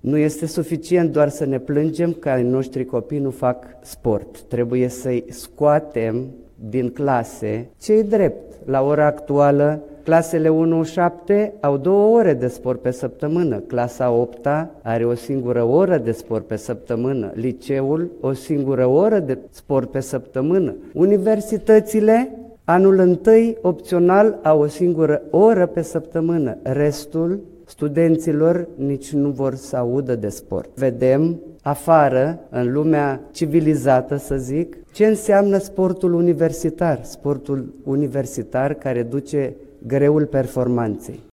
Nu este suficient doar să ne plângem că ai noștri copii nu fac sport. Trebuie să-i scoatem din clase ce-i drept. La ora actuală, clasele 1-7 au 2 ore de sport pe săptămână, clasa 8-a are o singură oră de sport pe săptămână, liceul o singură oră de sport pe săptămână. Universitățile, anul întâi, opțional, au o singură oră pe săptămână, restul studenților nici nu vor să audă de sport. Vedem afară, în lumea civilizată, să zic, ce înseamnă sportul universitar care duce greul performanței.